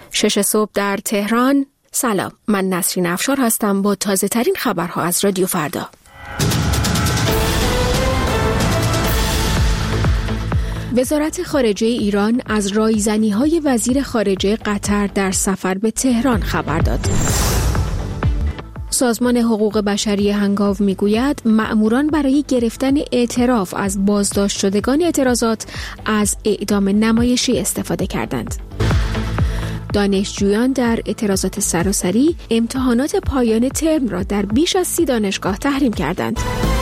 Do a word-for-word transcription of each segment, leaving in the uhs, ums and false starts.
شش صبح در تهران. سلام، من نسرین افشار هستم با تازه ترین خبرها از رادیو فردا. وزارت خارجه ایران از رایزنی‌های وزیر خارجه قطر در سفر به تهران خبر داد. سازمان حقوق بشری هنگاو میگوید مأموران برای گرفتن اعتراف از بازداشت شدگان اعتراضات از اعدام نمایشی استفاده کردند. دانشجویان در اعتراضات سراسری امتحانات پایان ترم را در بیش از سی دانشگاه تحریم کردند.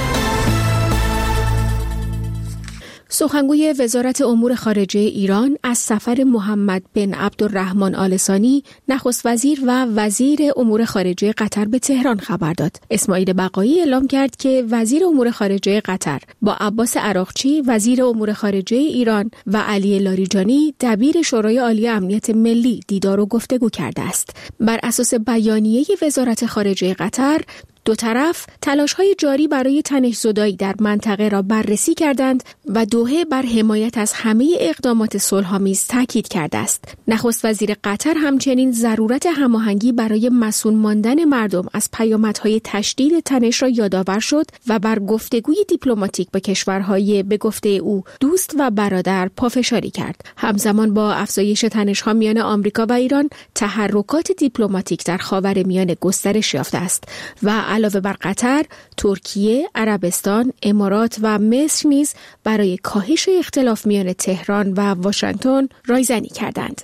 سخنگوی وزارت امور خارجه ایران از سفر محمد بن عبدالرحمن آل ثانی نخست وزیر و وزیر امور خارجه قطر به تهران خبر داد. اسماعیل بقایی اعلام کرد که وزیر امور خارجه قطر با عباس عراقچی وزیر امور خارجه ایران و علی لاریجانی دبیر شورای عالی امنیت ملی دیدار و گفتگو کرده است. بر اساس بیانیه وزارت خارجه قطر، دو طرف تلاش‌های جاری برای تنش‌زدایی در منطقه را بررسی کردند و دوحه بر حمایت از همه اقدامات صلح‌آمیز تاکید کرده است. نخست وزیر قطر همچنین ضرورت هماهنگی برای مسئول ماندن مردم از پیامدهای تشدید تنش را یادآور شد و بر گفتگوی دیپلماتیک با کشورهای به گفته او دوست و برادر پافشاری کرد. همزمان با افزایش تنش‌ها میان آمریکا و ایران، تحرکات دیپلماتیک در خاورمیانه گسترش یافته است و علاوه بر قطر، ترکیه، عربستان، امارات و مصر نیز برای کاهش اختلاف میان تهران و واشنگتن رایزنی کردند.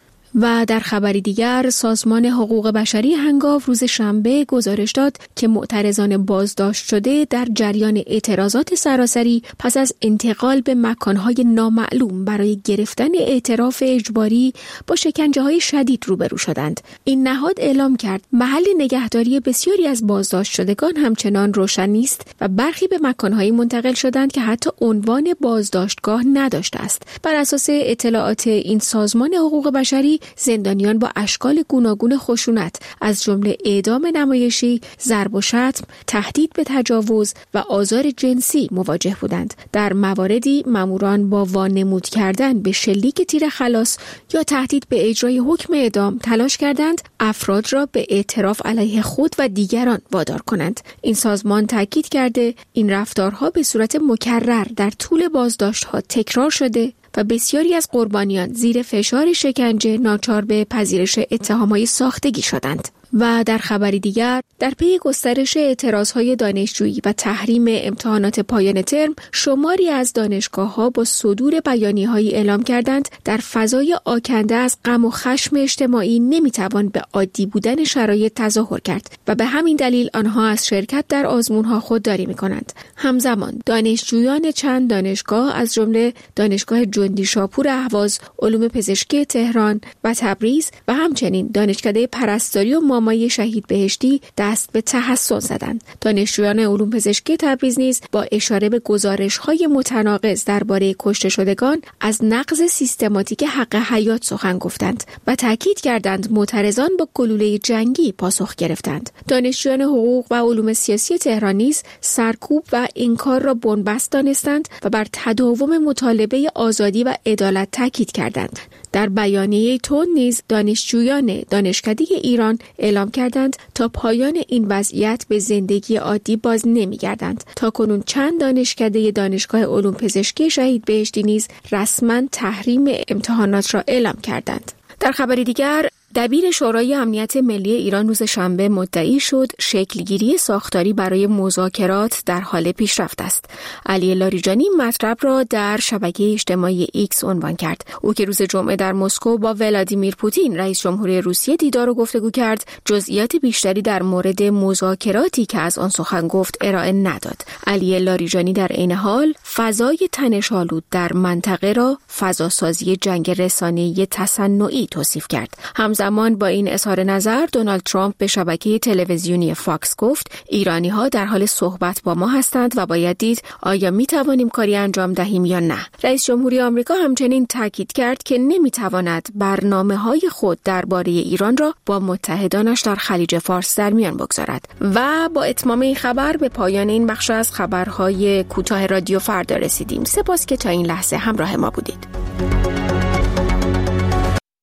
و در خبری دیگر، سازمان حقوق بشری هنگاو روز شنبه گزارش داد که معترضان بازداشت شده در جریان اعتراضات سراسری پس از انتقال به مکانهای نامعلوم برای گرفتن اعتراف اجباری با شکنجه‌های شدید روبرو شدند. این نهاد اعلام کرد محل نگهداری بسیاری از بازداشت شدگان همچنان روشن نیست و برخی به مکانهایی منتقل شدند که حتی عنوان بازداشتگاه نداشته است. بر اساس اطلاعات این سازمان حقوق بشری، زندانیان با اشکال گوناگون خشونت از جمله اعدام نمایشی، ضرب و شتم، تهدید به تجاوز و آزار جنسی مواجه بودند. در مواردی ماموران با وانمود کردن به شلیک تیر خلاص یا تهدید به اجرای حکم اعدام تلاش کردند افراد را به اعتراف علیه خود و دیگران وادار کنند. این سازمان تاکید کرده این رفتارها به صورت مکرر در طول بازداشت‌ها تکرار شده و بسیاری از قربانیان زیر فشار شکنجه ناچار به پذیرش اتهام‌های ساختگی شدند. و در خبری دیگر، در پی گسترش اعتراضهای دانشجویی و تحریم امتحانات پایان ترم، شماری از دانشگاه‌ها با صدور بیانیه‌هایی اعلام کردند در فضای آکنده از غم و خشم اجتماعی نمی‌توان به عادی بودن شرایط تظاهر کرد و به همین دلیل آنها از شرکت در آزمون‌ها خودداری می‌کنند. همزمان دانشجویان چند دانشگاه از جمله دانشگاه جندی شاپور اهواز، علوم پزشکی تهران و تبریز و همچنین دانشکده پرستاری و مامای شهید بهشتی دست به تحسن زدند. دانشجویان علوم پزشکی تبریز نیز با اشاره به گزارش‌های متناقض درباره کشته شدگان از نقض سیستماتیک حق حیات سخن گفتند و تاکید کردند معترضان با گلوله جنگی پاسخ گرفتند. دانشجویان حقوق و علوم سیاسی تهران نیز سرکوب و انکار را بن‌بست دانستند و بر تداوم مطالبه آزادی و عدالت تاکید کردند. در بیانیه تون نیز دانشجویان دانشکده ایران اعلام کردند تا پایان این وضعیت به زندگی عادی باز نمی‌گردند. تاکنون چند دانشکده دانشگاه علوم پزشکی شهید بهشتی نیز رسما تحریم امتحانات را اعلام کردند. در خبری دیگر، دبیر شورای امنیت ملی ایران روز شنبه مدعی شد شکلگیری ساختاری برای مذاکرات در حال پیشرفت است. علی لاریجانی مطلب را در شبکه اجتماعی ایکس عنوان کرد. او که روز جمعه در مسکو با ولادیمیر پوتین رئیس جمهوری روسیه دیدار و گفتگو کرد، جزئیات بیشتری در مورد مذاکراتی که از آن سخن گفت ارائه نداد. علی لاریجانی در عین حال فضای تنش‌آلود در منطقه را فضاسازی جنگ رسانه‌ای تصنعی توصیف کرد. همزمان زمان با این اظهار نظر، دونالد ترامپ به شبکه تلویزیونی فاکس گفت ایرانی‌ها در حال صحبت با ما هستند و باید دید آیا می‌توانیم کاری انجام دهیم یا نه. رئیس جمهوری آمریکا همچنین تاکید کرد که نمی‌تواند برنامه‌های خود درباره ایران را با متحدانش در خلیج فارس در میان بگذارد. و با اتمام این خبر به پایان این بخش از خبرهای کوتاه رادیو فردا رسیدیم. سپاس که تا این لحظه همراه ما بودید.